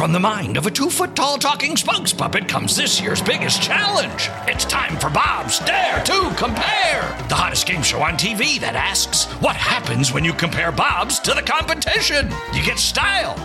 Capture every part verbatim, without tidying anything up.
From the mind of a two-foot-tall talking spokes puppet comes this year's biggest challenge. It's time for Bob's Dare to Compare, the hottest game show on T V that asks, what happens when you compare Bobs to the competition? You get style.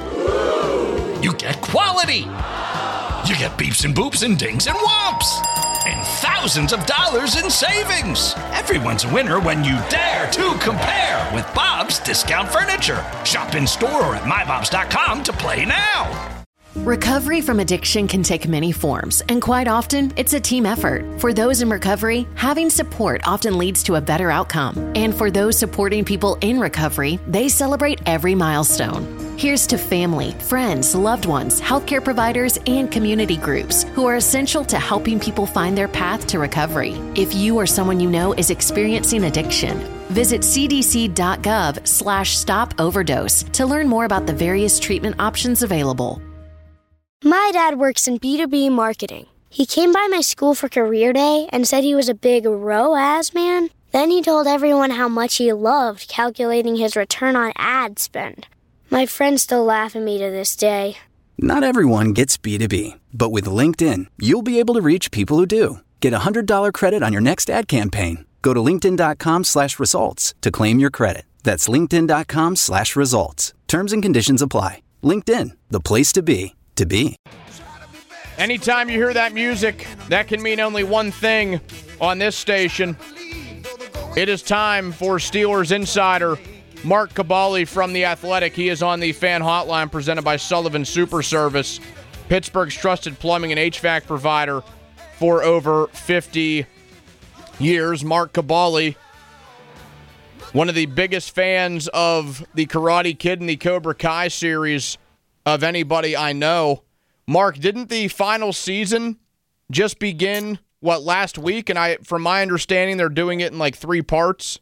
You get quality. You get beeps and boops and dings and whomps. And thousands of dollars in savings. Everyone's a winner when you dare to compare with Bob's Discount Furniture. Shop in store or at my bobs dot com to play now. Recovery from addiction can take many forms, and quite often, it's a team effort. For those in recovery, having support often leads to a better outcome. And for those supporting people in recovery, they celebrate every milestone. Here's to family, friends, loved ones, healthcare providers, and community groups who are essential to helping people find their path to recovery. If you or someone you know is experiencing addiction, visit c d c dot gov slash stop overdose to learn more about the various treatment options available. My dad works in B two B marketing. He came by my school for career day and said he was a big R O A S man. Then he told everyone how much he loved calculating his return on ad spend. My friends still laugh at me to this day. Not everyone gets B two B, but with LinkedIn, you'll be able to reach people who do. Get a one hundred dollars credit on your next ad campaign. Go to linkedin dot com slash results to claim your credit. That's linkedin dot com slash results. Terms and conditions apply. LinkedIn, the place to be, to be. Anytime you hear that music, that can mean only one thing on this station. It is time for Steelers Insider Mark Kaboly from The Athletic. He is on the fan hotline presented by Sullivan Super Service, Pittsburgh's trusted plumbing and H V A C provider for over fifty years. Mark Kaboly, one of the biggest fans of the Karate Kid and the Cobra Kai series of anybody I know. Mark, didn't the final season just begin, what, last week? And I, from my understanding, they're doing it in like three parts.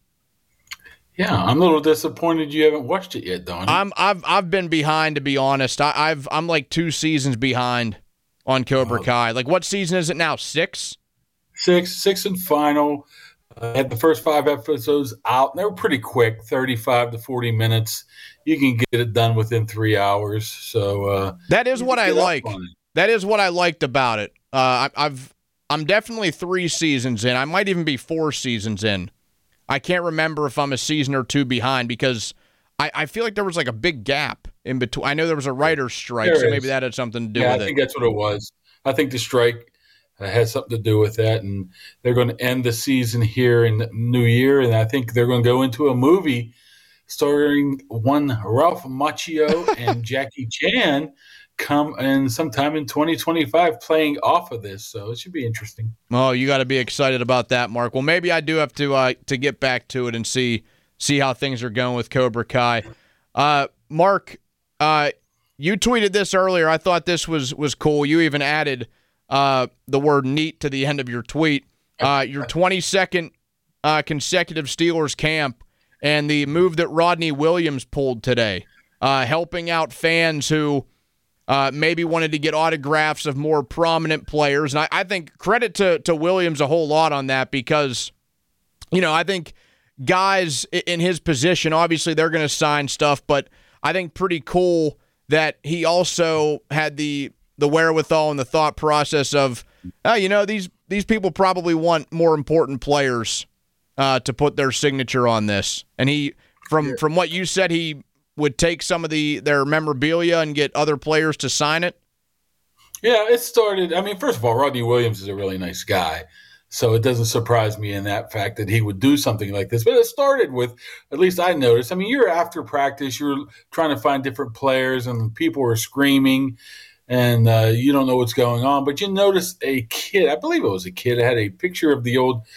Yeah, I'm a little disappointed you haven't watched it yet, Donnie. I'm I've I've been behind, to be honest. I, I've I'm like two seasons behind on Cobra oh. Kai. Like, what season is it now? Six? Six, six and final. Uh, had the first five episodes out, and they were pretty quick, thirty-five to forty minutes. You can get it done within three hours. So uh, that is what I like. That is what I liked about it. Uh, I, I've I'm definitely three seasons in. I might even be four seasons in. I can't remember if I'm a season or two behind because I, I feel like there was like a big gap in between. I know there was a writer's strike, there so is. maybe that had something to do yeah, with it. I think that's what it was. I think the strike uh, has something to do with that, and they're going to end the season here in the new year, and I think they're going to go into a movie starring one Ralph Macchio and Jackie Chan come in sometime in twenty twenty-five playing off of this, so it should be interesting. Oh, you got to be excited about that, Mark. Well, maybe I do have to uh, to get back to it and see see how things are going with Cobra Kai. Uh, Mark, uh, you tweeted this earlier. I thought this was was cool. You even added uh, the word neat to the end of your tweet. Uh, your twenty-second uh, consecutive Steelers camp and the move that Rodney Williams pulled today, uh, helping out fans who Uh, maybe wanted to get autographs of more prominent players. And I, I think credit to, to Williams a whole lot on that because, you know, I think guys in his position, obviously they're going to sign stuff, but I think pretty cool that he also had the the wherewithal and the thought process of, oh, you know, these, these people probably want more important players uh, to put their signature on this. And he, from from what you said, he would take some of the their memorabilia and get other players to sign it? Yeah, it started. I mean, first of all, Rodney Williams is a really nice guy, so it doesn't surprise me in that fact that he would do something like this. But it started with, at least I noticed, I mean, you're after practice, you're trying to find different players, and people are screaming, and uh, you don't know what's going on. But you notice a kid, I believe it was a kid, had a picture of the old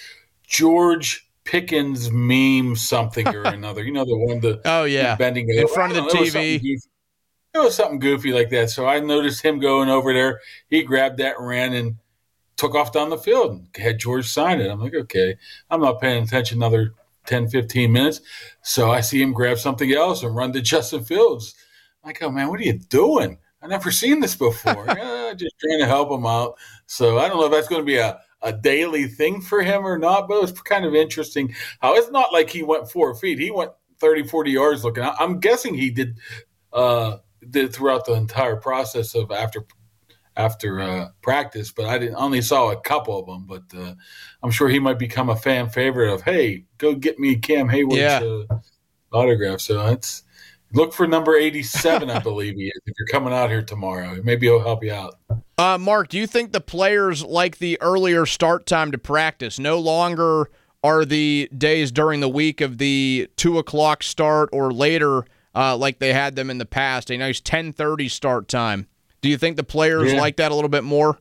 George Pickens meme something or another. You know, the one the oh yeah bending in front of the T V. It was something goofy like that. So I noticed him going over there. He grabbed that and ran and took off down the field and had George sign it. I'm like, okay, I'm not paying attention another ten, fifteen minutes. So I see him grab something else and run to Justin Fields. I go, man, what are you doing? I've never seen this before. uh, just trying to help him out. So I don't know if that's going to be a a daily thing for him or not, but it was kind of interesting how it's not like he went four feet. He went thirty, forty yards looking. I'm guessing he did uh, did throughout the entire process of after after uh, practice, but I didn't only saw a couple of them. But uh, I'm sure he might become a fan favorite of, hey, go get me Cam Hayward's yeah. uh, autograph. So it's look for number eighty-seven, I believe he is. If you're coming out here tomorrow, maybe he'll help you out. Uh, Mark, do you think the players like the earlier start time to practice? No longer are the days during the week of the two o'clock start or later uh, like they had them in the past, a nice ten thirty start time. Do you think the players yeah. like that a little bit more?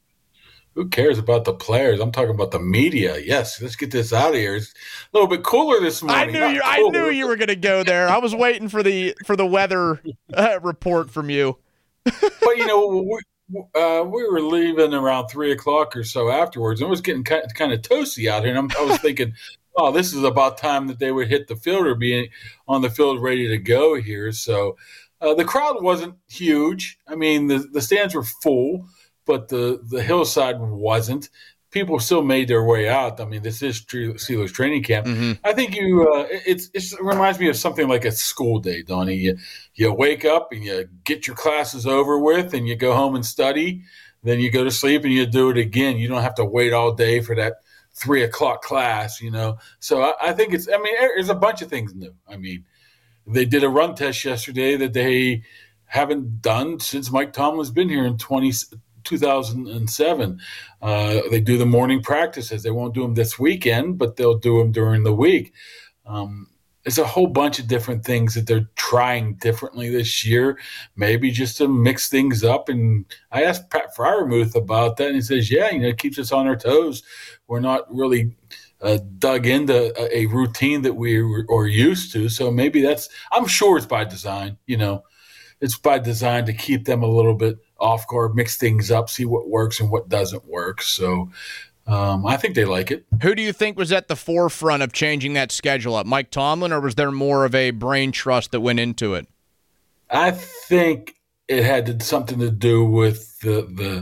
Who cares about the players? I'm talking about the media. Yes, let's get this out of here. It's a little bit cooler this morning. I knew you. I knew you were going to go there. I was waiting for the for the weather uh, report from you. But you know, we, uh, we were leaving around three o'clock or so afterwards, and it was getting kind of, kind of toasty out here. And I'm, I was thinking, oh, this is about time that they would hit the field or be on the field ready to go here. So. Uh, the crowd wasn't huge. I mean, the, the stands were full, but the, the hillside wasn't. People still made their way out. I mean, this is Steelers training camp. Mm-hmm. I think you uh, it's, it's, it reminds me of something like a school day, Donnie. You, you wake up and you get your classes over with and you go home and study. Then you go to sleep and you do it again. You don't have to wait all day for that three o'clock class, you know. So I, I think it's – I mean, there's a bunch of things new. I mean – they did a run test yesterday that they haven't done since Mike Tomlin's been here in twenty, two thousand seven. Uh, they do the morning practices. They won't do them this weekend, but they'll do them during the week. Um, there's a whole bunch of different things that they're trying differently this year, maybe just to mix things up. And I asked Pat Freiermuth about that, and he says, yeah, you know, it keeps us on our toes. We're not really – Uh, dug into a, a routine that we are used to. So maybe that's, I'm sure it's by design, you know, it's by design to keep them a little bit off guard, mix things up, see what works and what doesn't work. So um, I think they like it. Who do you think was at the forefront of changing that schedule up, Mike Tomlin, or was there more of a brain trust that went into it? I think it had to, something to do with the, the,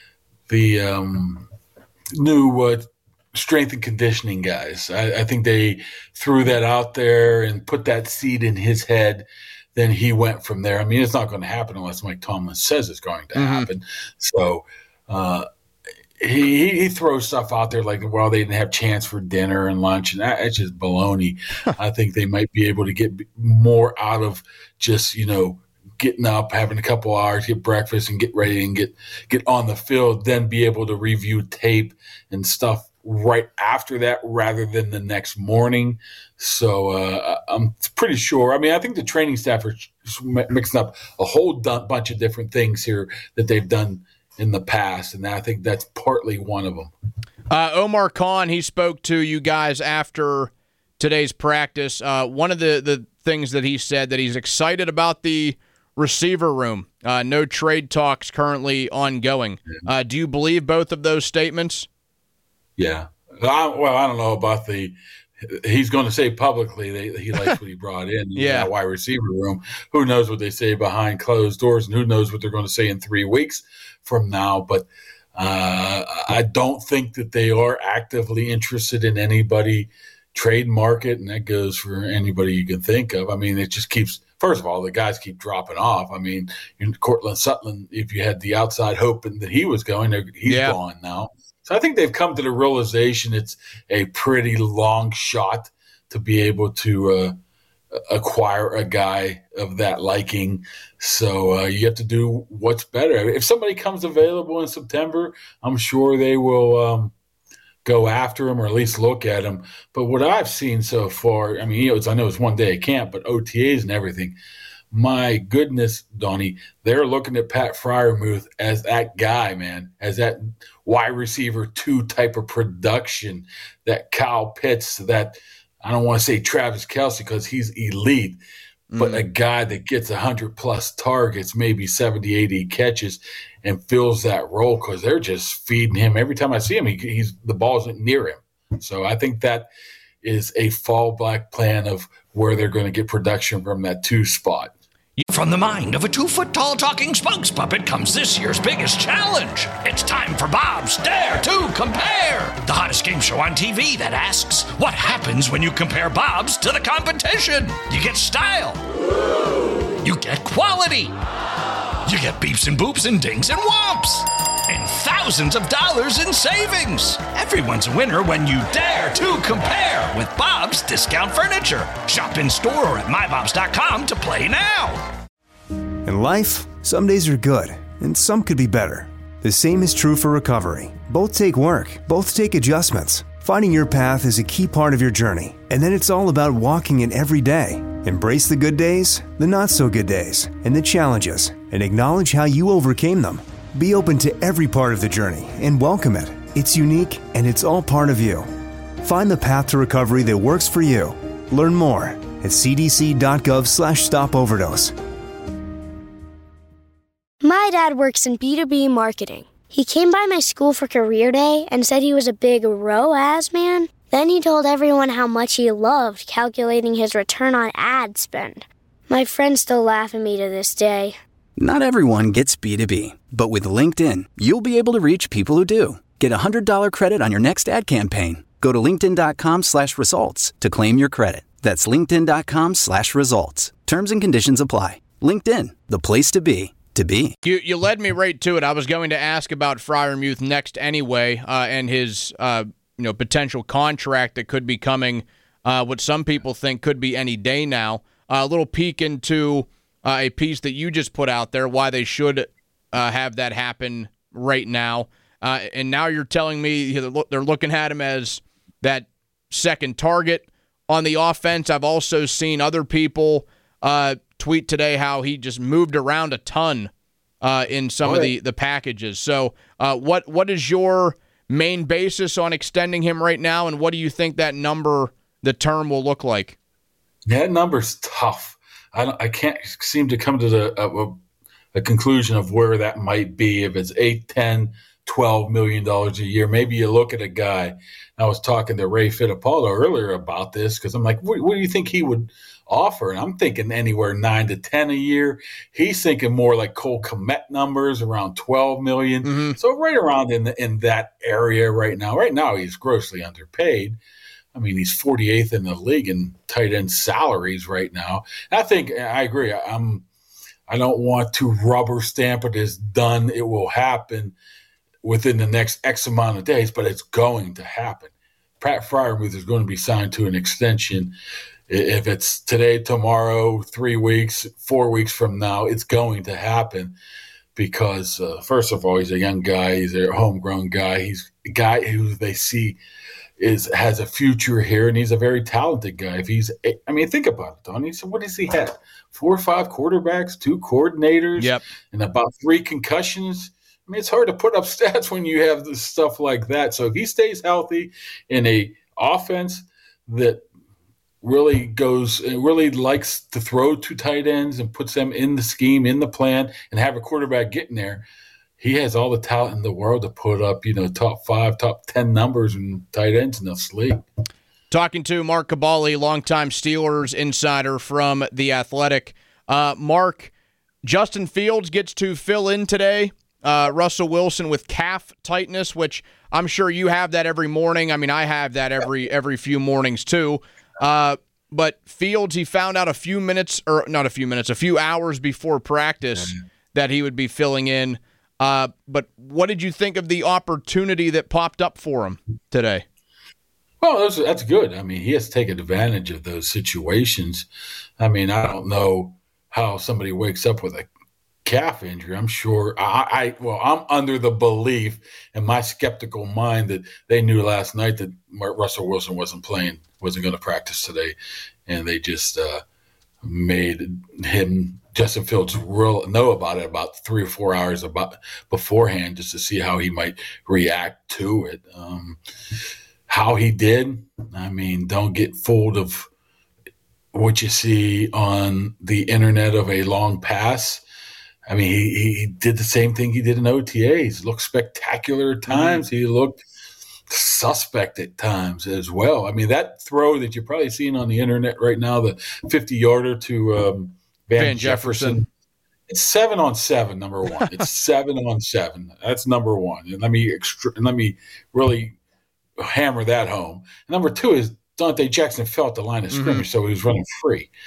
the um, new uh, strength and conditioning guys. I, I think they threw that out there and put that seed in his head. Then he went from there. I mean, it's not going to happen unless Mike Tomlin says it's going to mm-hmm. happen. So uh, he he throws stuff out there like, well, they didn't have chance for dinner and lunch, and that, it's just baloney. I think they might be able to get more out of just, you know, getting up, having a couple hours, get breakfast, and get ready and get get on the field, then be able to review tape and stuff right after that rather than the next morning. So uh, I'm pretty sure. I mean, I think the training staff are mixing up a whole bunch of different things here that they've done in the past, and I think that's partly one of them. Uh, Omar Khan, he spoke to you guys after today's practice. Uh, one of the, the things that he said that he's excited about the receiver room. Uh, no trade talks currently ongoing. Uh, do you believe both of those statements? Yeah. I, well, I don't know about the – he's going to say publicly that he likes what he brought in. Yeah. That wide receiver room. Who knows what they say behind closed doors, and who knows what they're going to say in three weeks from now. But uh, I don't think that they are actively interested in anybody trade market, and that goes for anybody you can think of. I mean, it just keeps – first of all, the guys keep dropping off. I mean, Cortland Sutton, if you had the outside hoping that he was going, he's yeah. gone now. So I think they've come to the realization it's a pretty long shot to be able to uh, acquire a guy of that liking. So uh, you have to do what's better. If somebody comes available in September, I'm sure they will um, go after him or at least look at him. But what I've seen so far, I mean, you know, it's, I know it's one day at camp, but O T As and everything, my goodness, Donnie, they're looking at Pat Freiermuth as that guy, man, as that wide receiver two type of production, that Kyle Pitts, that I don't want to say Travis Kelce because he's elite, mm. but a guy that gets one hundred plus targets, maybe seventy, eighty catches, and fills that role because they're just feeding him. Every time I see him, he, he's the ball's near him. So I think that is a fallback plan of where they're going to get production from that two spot. From the mind of a two-foot-tall talking spokes puppet comes this year's biggest challenge. It's time for Bob's Dare to Compare, the hottest game show on T V that asks, what happens when you compare Bob's to the competition? You get style. you get quality. You get beeps and boops and dings and whomps. And thousands of dollars in savings. Everyone's a winner when you dare to compare with Bob's Discount Furniture. Shop in store or at my bobs dot com to play now. In life, some days are good, and some could be better. The same is true for recovery. Both take work, both take adjustments. Finding your path is a key part of your journey, and then it's all about walking it every day. Embrace the good days, the not-so-good days, and the challenges, and acknowledge how you overcame them. Be open to every part of the journey and welcome it. It's unique, and it's all part of you. Find the path to recovery that works for you. Learn more at c d c dot gov slash stop overdose. My dad works in B two B marketing. He came by my school for career day and said he was a big R O A S man. Then he told everyone how much he loved calculating his return on ad spend. My friends still laugh at me to this day. Not everyone gets B two B, but with LinkedIn, you'll be able to reach people who do. Get a one hundred dollars credit on your next ad campaign. Go to linkedin dot com slash results to claim your credit. That's linkedin dot com slash results. Terms and conditions apply. LinkedIn, the place to be, to be. You you led me right to it. I was going to ask about Freiermuth next anyway, uh, and his uh, you know potential contract that could be coming, uh, what some people think could be any day now. Uh, a little peek into uh, a piece that you just put out there, why they should uh, have that happen right now. Uh, and now you're telling me they're looking at him as that second target on the offense. I've also seen other people uh, tweet today how he just moved around a ton uh, in some oh, of the, the packages. So uh, what what is your main basis on extending him right now, and what do you think that number, the term, will look like? That number's tough. I, don't, I can't seem to come to the a, a conclusion of where that might be. If it's eight, ten, twelve million dollars a year, maybe you look at a guy. I was talking to Ray Fittipaldo earlier about this because I'm like, what, what do you think he would offer? And I'm thinking anywhere nine to ten a year. He's thinking more like Cole Kmet numbers, around twelve million. Mm-hmm. So right around in the, in that area right now. Right now he's grossly underpaid. I mean, he's forty-eighth in the league in tight end salaries right now. And I think I agree. I'm. I don't want to rubber stamp it as done. It will happen within the next X amount of days, but it's going to happen. Pat Freiermuth is going to be signed to an extension. If it's today, tomorrow, three weeks, four weeks from now, it's going to happen because, uh, first of all, he's a young guy. He's a homegrown guy. He's a guy who they see is has a future here, and he's a very talented guy. If he's, I mean, think about it, Tony. So what does he have? Four or five quarterbacks, two coordinators, yep, and about three concussions. I mean, it's hard to put up stats when you have this stuff like that. So if he stays healthy in a offense that really goes, really likes to throw two tight ends and puts them in the scheme, in the plan, and have a quarterback getting there, he has all the talent in the world to put up, you know, top five, top ten numbers in tight ends in this league. Talking to Mark Kaboly, longtime Steelers insider from The Athletic. Uh, Mark, Justin Fields gets to fill in today. Uh, Russell Wilson with calf tightness, which I'm sure you have that every morning. I mean, I have that every every few mornings too. Uh, but Fields, he found out a few minutes, or not a few minutes, a few hours before practice that he would be filling in. Uh, but what did you think of the opportunity that popped up for him today? Well, that's, that's good. I mean, he has to take advantage of those situations. I mean, I don't know how somebody wakes up with a calf injury. I'm sure I, I well, I'm under the belief in my skeptical mind that they knew last night that Russell Wilson wasn't playing, wasn't going to practice today. And they just uh, made him, Justin Fields, real know about it about three or four hours about beforehand, just to see how he might react to it. Um, how he did, I mean, don't get fooled of what you see on the internet of a long pass. I mean, he, he did the same thing he did in O T As. Looked spectacular at times. Mm-hmm. He looked suspect at times as well. I mean, that throw that you're probably seeing on the internet right now, the fifty-yarder to um, Van, Van Jefferson, Jefferson, it's seven on seven, number one. It's seven on seven. That's number one. And let me extra, and let me really hammer that home. And number two is Dante Jackson felt the line of scrimmage, mm-hmm. so he was running free.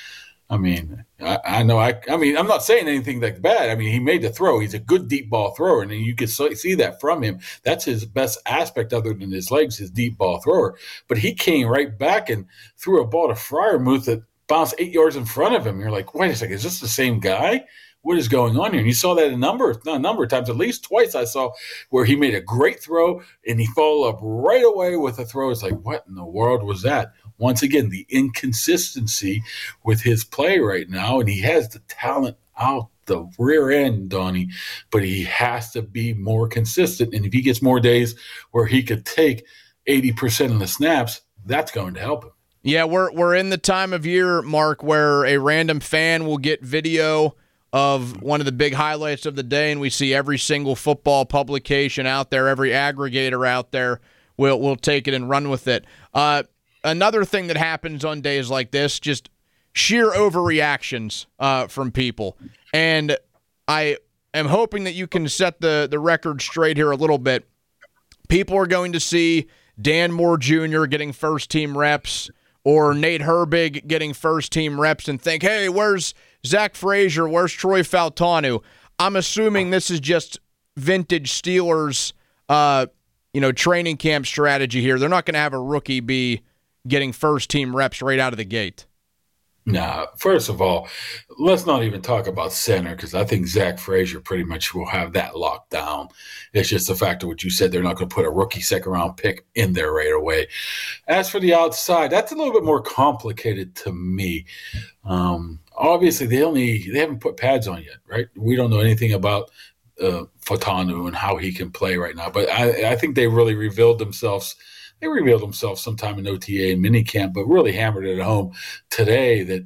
I mean, I, I know. I, I mean, I'm not saying anything like bad. I mean, he made the throw. He's a good deep ball thrower, and you can see that from him. That's his best aspect, other than his legs, his deep ball thrower. But he came right back and threw a ball to Freiermuth that bounced eight yards in front of him. You're like, wait a second, is this the same guy? What is going on here? And you saw that a number, not a number of times, at least twice I saw where he made a great throw and he followed up right away with a throw. It's like, what in the world was that? Once again, the inconsistency with his play right now, and he has the talent out the rear end, Donnie, but he has to be more consistent. And if he gets more days where he could take eighty percent of the snaps, that's going to help him. Yeah, we're we're in the time of year, Mark, where a random fan will get video of one of the big highlights of the day, and we see every single football publication out there, every aggregator out there will will take it and run with it. Uh, another thing that happens on days like this, just sheer overreactions uh, from people. And I am hoping that you can set the, the record straight here a little bit. People are going to see Dan Moore Junior getting first-team reps or Nate Herbig getting first-team reps and think, hey, where's Zach Frazier? Where's Troy Fautanu? I'm assuming this is just vintage Steelers, uh, you know, training camp strategy here. They're not going to have a rookie be getting first-team reps right out of the gate. Nah, first of all, let's not even talk about center because I think Zach Frazier pretty much will have that locked down. It's just the fact of what you said. They're not going to put a rookie second-round pick in there right away. As for the outside, that's a little bit more complicated to me. Um, obviously, they only they haven't put pads on yet, right? We don't know anything about uh, Fautanu and how he can play right now. But I, I think they really revealed themselves – They revealed themselves sometime in O T A and minicamp, but really hammered it home today that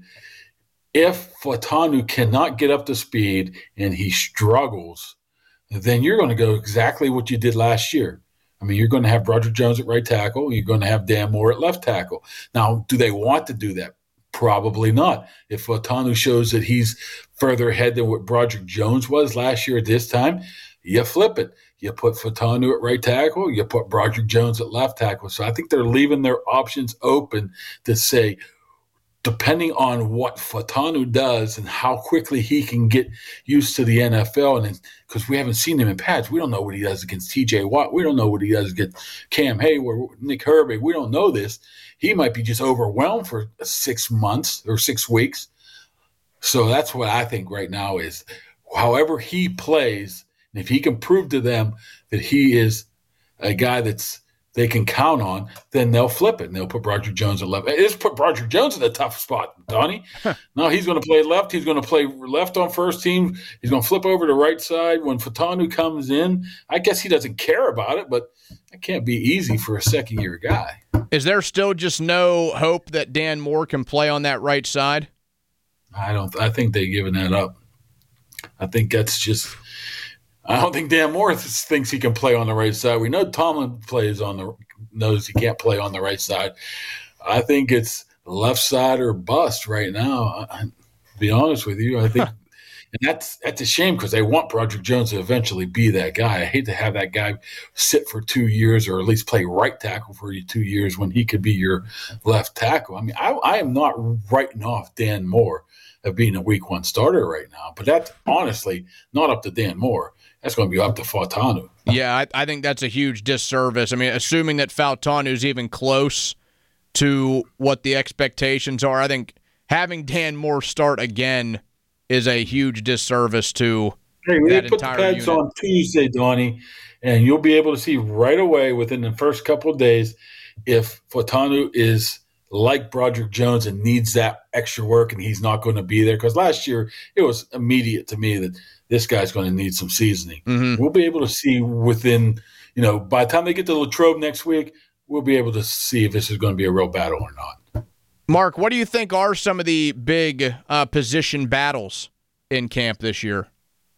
if Fautanu cannot get up to speed and he struggles, then you're going to go exactly what you did last year. I mean, you're going to have Broderick Jones at right tackle. You're going to have Dan Moore at left tackle. Now, do they want to do that? Probably not. If Fautanu shows that he's further ahead than what Broderick Jones was last year at this time, you flip it. You put Fautanu at right tackle. You put Broderick Jones at left tackle. So I think they're leaving their options open to say, depending on what Fautanu does and how quickly he can get used to the N F L, and because we haven't seen him in pads, we don't know what he does against T J Watt. We don't know what he does against Cam Hayward, Nick Herbig. We don't know this. He might be just overwhelmed for six months or six weeks. So that's what I think right now is, however he plays, and if he can prove to them that he is a guy that's they can count on, then they'll flip it and they'll put Broderick Jones at left. It's put Broderick Jones in a tough spot, Donnie. No, he's going to play left. He's going to play left on first team. He's going to flip over to right side when Fautanu comes in. I guess he doesn't care about it, but it can't be easy for a second-year guy. Is there still just no hope that Dan Moore can play on that right side? I don't. I think they've given that up. I think that's just. I don't think Dan Moore thinks he can play on the right side. We know Tomlin plays on the knows he can't play on the right side. I think it's left side or bust right now. I, to be honest with you, I think, and that's that's a shame because they want Broderick Jones to eventually be that guy. I hate to have that guy sit for two years or at least play right tackle for you two years when he could be your left tackle. I mean, I, I am not writing off Dan Moore of being a week one starter right now, but that's honestly not up to Dan Moore. That's going to be up to Fautanu. Yeah, I, I think that's a huge disservice. I mean, assuming that Fautanu's even close to what the expectations are, I think having Dan Moore start again is a huge disservice to hey, that they put entire the pads unit. on Tuesday, Donnie, and you'll be able to see right away within the first couple of days if Fautanu is like Broderick Jones and needs that extra work and he's not going to be there. Because last year it was immediate to me that this guy's going to need some seasoning. Mm-hmm. We'll be able to see within, you know, by the time they get to Latrobe next week, we'll be able to see if this is going to be a real battle or not. Mark, what do you think are some of the big uh, position battles in camp this year?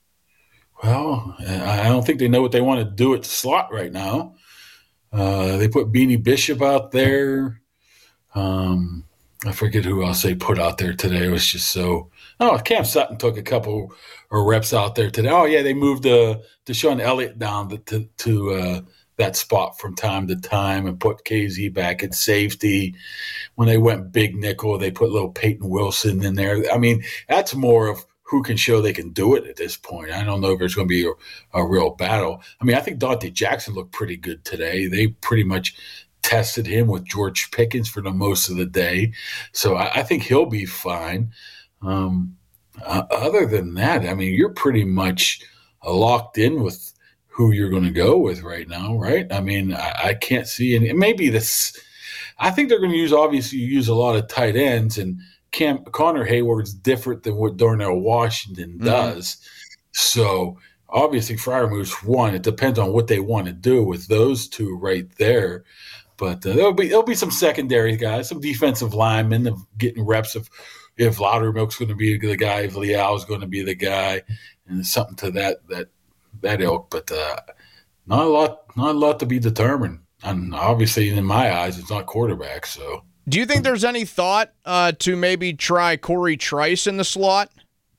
Well, I don't think they know what they want to do at the slot right now. Uh, they put Beanie Bishop out there. Um, I forget who else they put out there today. It was just so – oh, Cam Sutton took a couple of reps out there today. Oh, yeah, they moved uh, Deshaun Elliott down to to uh, that spot from time to time and put K Z back at safety. When they went big nickel, they put little Peyton Wilson in there. I mean, that's more of who can show they can do it at this point. I don't know if it's going to be a, a real battle. I mean, I think Dante Jackson looked pretty good today. They pretty much tested him with George Pickens for the most of the day. So I, I think he'll be fine. Um, uh, other than that, I mean, you're pretty much uh, locked in with who you're going to go with right now, right? I mean, I, I can't see any. Maybe this – I think they're going to use – obviously use a lot of tight ends, and Cam, Connor Hayward's different than what Darnell Washington mm-hmm. does. So obviously Freiermuth, one, it depends on what they want to do with those two right there. But uh, there'll be there'll be some secondary guys, some defensive linemen of getting reps of if Loudermilk's going to be the guy, if Leal's going to be the guy, and something to that that that ilk. But uh, not a lot, not a lot to be determined. And obviously, in my eyes, it's not quarterback. So, do you think there's any thought uh, to maybe try Corey Trice in the slot?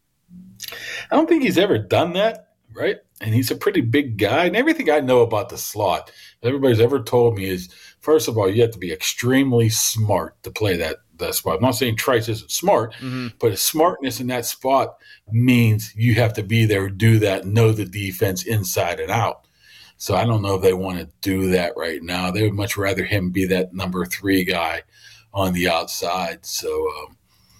I don't think he's ever done that, right? And he's a pretty big guy. And everything I know about the slot, everybody's ever told me is, first of all, you have to be extremely smart to play that, that spot. I'm not saying Trice isn't smart, mm-hmm. but his smartness in that spot means you have to be there, do that, know the defense inside and out. So I don't know if they want to do that right now. They would much rather him be that number three guy on the outside. So, um,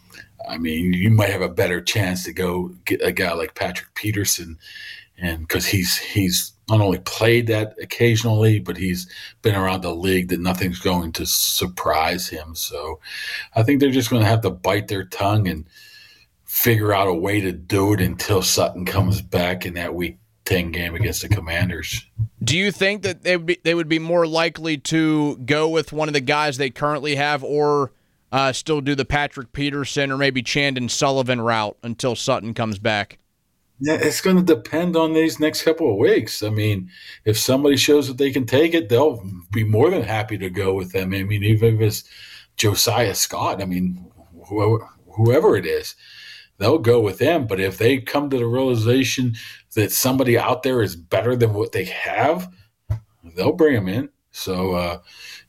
I mean, you might have a better chance to go get a guy like Patrick Peterson, and because he's he's not only played that occasionally, but he's been around the league that nothing's going to surprise him. So I think they're just going to have to bite their tongue and figure out a way to do it until Sutton comes back in that week ten game against the Commanders. Do you think that they would be, they would be more likely to go with one of the guys they currently have, or uh, still do the Patrick Peterson or maybe Chandon Sullivan route until Sutton comes back? Yeah, it's going to depend on these next couple of weeks. I mean, if somebody shows that they can take it, they'll be more than happy to go with them. I mean, even if it's Josiah Scott, I mean, whoever, whoever it is, they'll go with them. But if they come to the realization that somebody out there is better than what they have, they'll bring them in. So uh,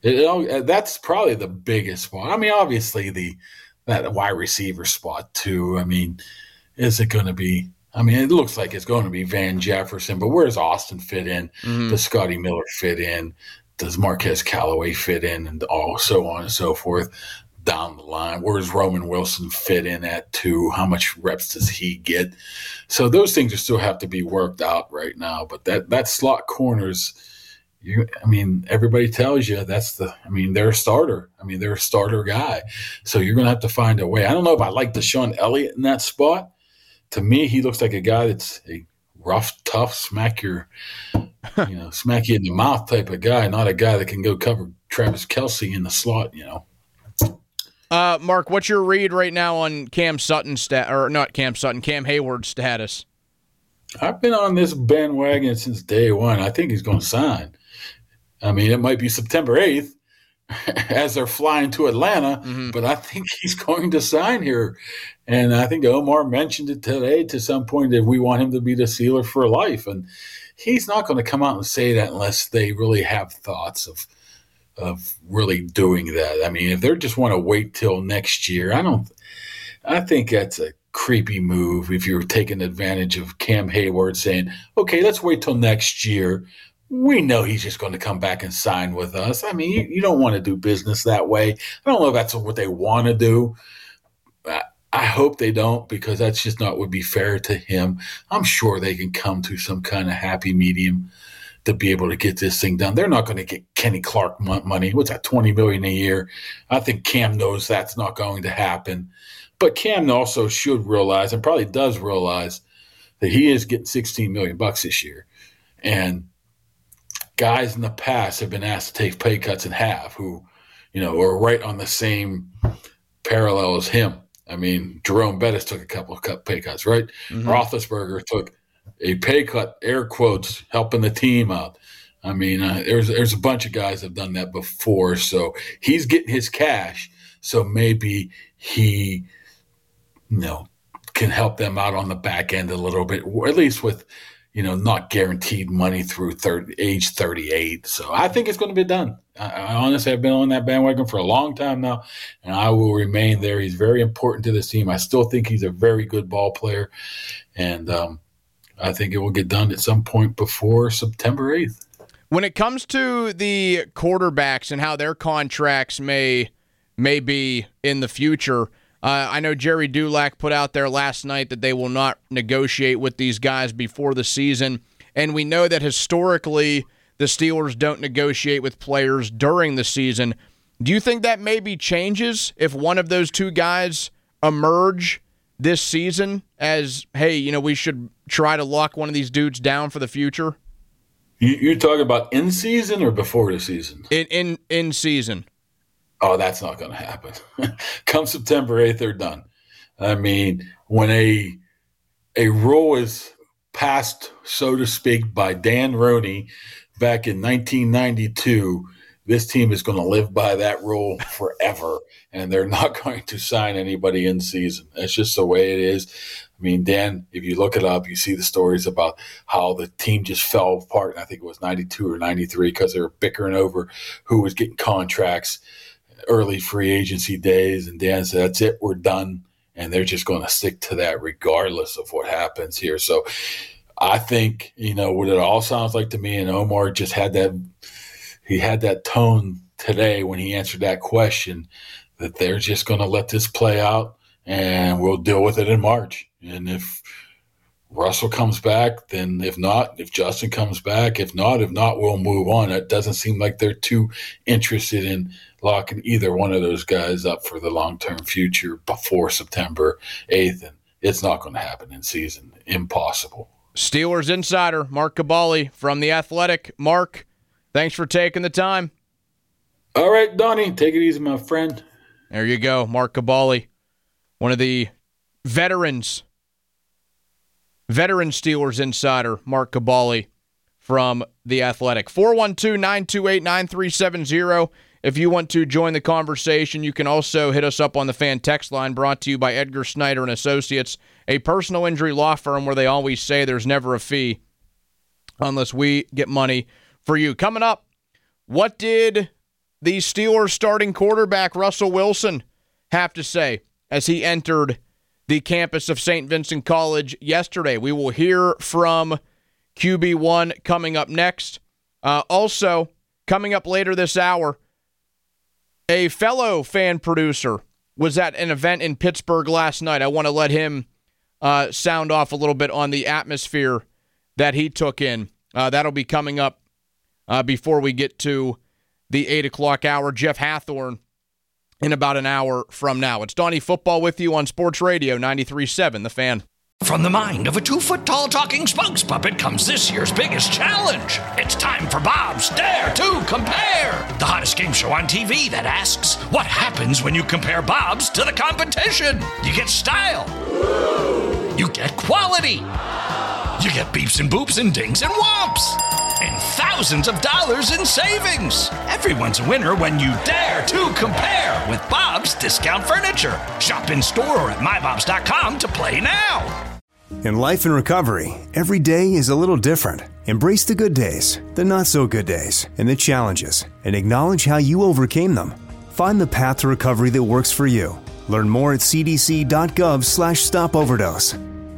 it, that's probably the biggest spot. I mean, obviously the that wide receiver spot too. I mean, is it going to be? I mean, it looks like it's going to be Van Jefferson, but where does Austin fit in? Mm-hmm. Does Scotty Miller fit in? Does Marquez Callaway fit in? And all so on and so forth down the line. Where does Roman Wilson fit in at too? How much reps does he get? So those things are still have to be worked out right now. But that that slot corners, you, I mean, everybody tells you that's the. I mean, they're a starter. I mean, they're a starter guy. So you're going to have to find a way. I don't know if I like Deshaun Elliott in that spot. To me, he looks like a guy that's a rough, tough, smack your, you know, smack you in the mouth type of guy, not a guy that can go cover Travis Kelce in the slot, you know. Uh, Mark, what's your read right now on Cam Sutton's stat, or not Cam Sutton, Cam Hayward's status? I've been on this bandwagon since day one. I think he's going to sign. I mean, it might be September eighth as they're flying to Atlanta, mm-hmm. but I think he's going to sign here. And I think Omar mentioned it today to some point that we want him to be the Steeler for life. And he's not going to come out and say that unless they really have thoughts of of really doing that. I mean, if they just want to wait till next year, I don't – I think that's a creepy move if you're taking advantage of Cam Hayward saying, okay, let's wait till next year. We know he's just going to come back and sign with us. I mean, you, you don't want to do business that way. I don't know if that's what they want to do. I, I hope they don't, because that's just not would be fair to him. I'm sure they can come to some kind of happy medium to be able to get this thing done. They're not going to get Kenny Clark money. What's that, twenty million dollars a year? I think Cam knows that's not going to happen. But Cam also should realize, and probably does realize, that he is getting sixteen million dollars bucks this year. And guys in the past have been asked to take pay cuts in half who, you know, are right on the same parallel as him. I mean, Jerome Bettis took a couple of cut pay cuts, right? Mm-hmm. Roethlisberger took a pay cut, air quotes, helping the team out. I mean, uh, there's there's a bunch of guys that have done that before. So he's getting his cash. So maybe he, you know, can help them out on the back end a little bit, or at least with you know, not guaranteed money through thirty, age thirty-eight. So I think it's going to be done. I, I honestly have been on that bandwagon for a long time now, and I will remain there. He's very important to this team. I still think he's a very good ball player, and um, I think it will get done at some point before September eighth. When it comes to the quarterbacks and how their contracts may may be in the future, Uh, I know Jerry Dulac put out there last night that they will not negotiate with these guys before the season, and we know that historically the Steelers don't negotiate with players during the season. Do you think that maybe changes if one of those two guys emerge this season as, hey, you know, we should try to lock one of these dudes down for the future? You, you're talking about in season or before the season? In in, in season. Oh, that's not going to happen. Come September eighth, they're done. I mean, when a a rule is passed, so to speak, by Dan Roney back in nineteen ninety-two, this team is going to live by that rule forever, and they're not going to sign anybody in season. That's just the way it is. I mean, Dan, if you look it up, you see the stories about how the team just fell apart. I think it was ninety-two or ninety-three because they were bickering over who was getting contracts. Early free agency days, and Dan said, that's it, we're done, and they're just going to stick to that regardless of what happens here. So I think, you know, what it all sounds like to me, and Omar just had that, he had that tone today when he answered that question, that they're just going to let this play out, and we'll deal with it in March. And if Russell comes back, then if not, if Justin comes back, if not, if not, we'll move on. It doesn't seem like they're too interested in locking either one of those guys up for the long-term future before September eighth, and it's not going to happen in season. Impossible. Steelers insider Mark Kaboly from The Athletic. Mark, thanks for taking the time. All right, Donnie, take it easy, my friend. There you go, Mark Kaboly, one of the veterans, veteran Steelers insider, Mark Kaboly from The Athletic. four one two, nine two eight, nine three seven zero. If you want to join the conversation, you can also hit us up on the fan text line, brought to you by Edgar Snyder and Associates, a personal injury law firm where they always say there's never a fee unless we get money for you. Coming up, what did the Steelers starting quarterback Russell Wilson have to say as he entered the campus of Saint Vincent College yesterday? We will hear from Q B one coming up next. Uh, also, coming up later this hour, a fellow fan producer was at an event in Pittsburgh last night. I want to let him uh, sound off a little bit on the atmosphere that he took in. Uh, that'll be coming up uh, before we get to the eight o'clock hour. Jeff Hathorn in about an hour from now. It's Donnie Football with you on Sports Radio ninety-three point seven, The Fan. From the mind of a two-foot-tall talking spokes puppet comes this year's biggest challenge. It's time for Bob's Dare to Compare, the hottest game show on T V that asks, what happens when you compare Bob's to the competition? You get style. You get quality. You get beeps and boops and dings and whomps. And thousands of dollars in savings. Everyone's a winner when you dare to compare with Bob's Discount Furniture. Shop in store or at my bobs dot com to play now. In life and recovery, every day is a little different. Embrace the good days, the not-so-good days, and the challenges, and acknowledge how you overcame them. Find the path to recovery that works for you. Learn more at c d c dot gov slash stop overdose.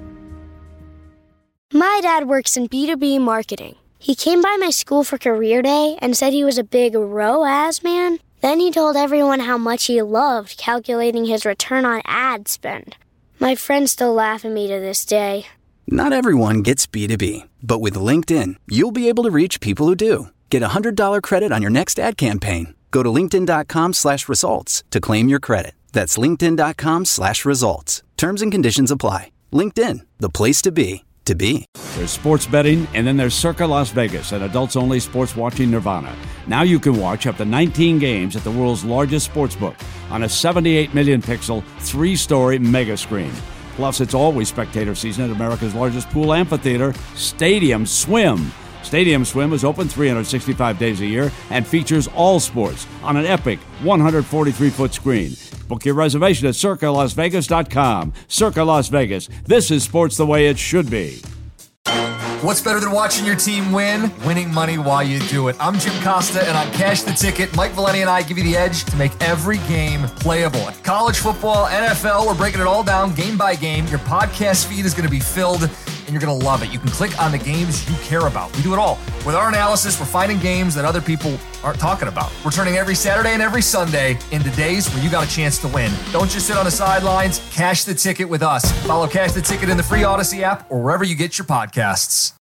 My dad works in B two B marketing. He came by my school for career day and said he was a big R O A S man. Then he told everyone how much he loved calculating his return on ad spend. My friends still laugh at me to this day. Not everyone gets B two B, but with LinkedIn, you'll be able to reach people who do. Get a one hundred dollars credit on your next ad campaign. Go to linkedin.com slash results to claim your credit. That's linkedin.com slash results. Terms and conditions apply. LinkedIn, the place to be, to be. There's sports betting, and then there's Circa Las Vegas, an adults-only sports watching nirvana. Now you can watch up to nineteen games at the world's largest sportsbook on a seventy-eight million pixel, three-story mega screen. Plus, it's always spectator season at America's largest pool amphitheater, Stadium Swim. Stadium Swim is open three hundred sixty-five days a year and features all sports on an epic one hundred forty-three foot screen. Book your reservation at circa las vegas dot com. Circa Las Vegas. This is sports the way it should be. What's better than watching your team win? Winning money while you do it. I'm Jim Costa, and on Cash the Ticket, Mike Valeni and I give you the edge to make every game playable. College football, N F L, we're breaking it all down game by game. Your podcast feed is going to be filled, and you're going to love it. You can click on the games you care about. We do it all. With our analysis, we're finding games that other people aren't talking about. We're turning every Saturday and every Sunday into days where you got a chance to win. Don't just sit on the sidelines. Cash the Ticket with us. Follow Cash the Ticket in the free Odyssey app or wherever you get your podcasts.